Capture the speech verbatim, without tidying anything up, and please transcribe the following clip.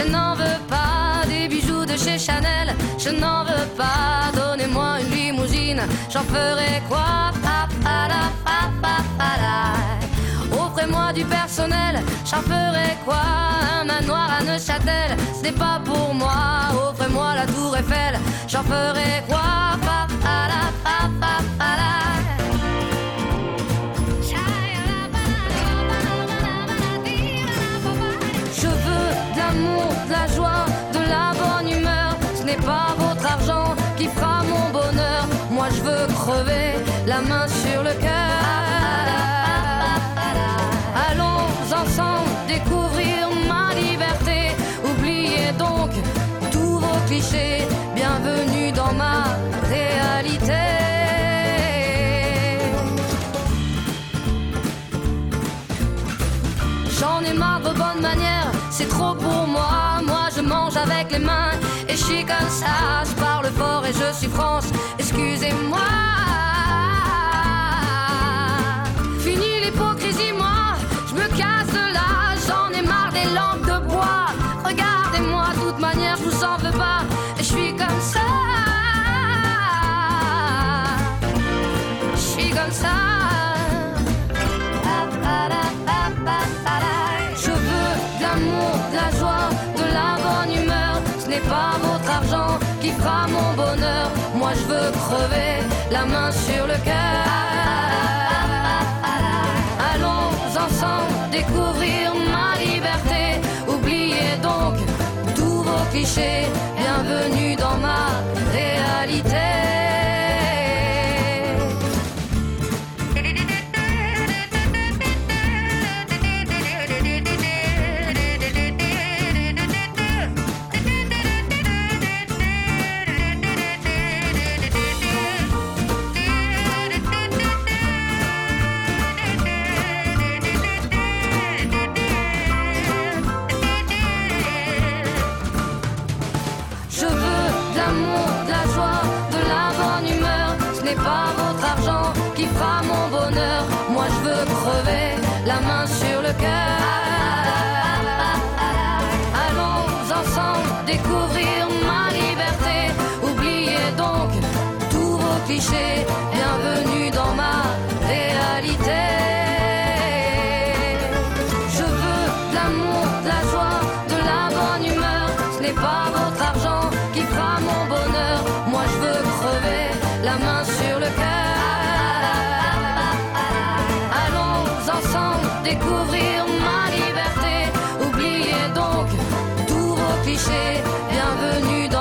n'en veux pas des bijoux de chez Chanel, je n'en veux pas. Donnez-moi une limousine, j'en ferai quoi? Pa, pa, la, pa, pa, pa, la. Offrez-moi du personnel, j'en ferai quoi? Un manoir à Neuchâtel, ce n'est pas pour moi. Offrez-moi la tour Eiffel, j'en ferai quoi? Pa, pa, la, pa, pa, pa, la. Je veux de l'amour, de la joie, de la bonne humeur. Ce n'est pas votre argent qui fera mon bonheur. Moi je veux crever la main sur le cœur. Allons ensemble découvrir ma liberté. Oubliez donc tous vos clichés. Bienvenue dans ma réalité. J'en ai marre de bonnes manières, c'est trop pour moi. Moi je mange avec les mains et je suis comme ça. Je parle fort et je suis France, excusez-moi. Fini l'hypocrisie, moi, je me casse de là. J'en ai marre des langues de bois. Regardez-moi, de toute manière, je vous en veux pas. Et je suis comme ça. Je suis comme ça. Je veux de l'amour, de la joie, de la bonne humeur. Ce n'est pas votre argent qui fera mon bonheur. Moi je veux crever la main sur le cœur. Allons ensemble découvrir ma liberté. Oubliez donc tous vos clichés. Bienvenue dans ma réalité. Pas votre argent qui fera mon bonheur. Moi je veux crever la main sur le cœur. Allons ensemble découvrir ma liberté. Oubliez donc tous vos clichés. Bienvenue dans ma réalité. Je veux de l'amour, de la joie, de la bonne humeur. Ce n'est pas votre argent qui fera mon bonheur. Moi je veux crever la main sur le cœur. Allons ensemble découvrir ma liberté. Oubliez donc tous vos clichés. Bienvenue dans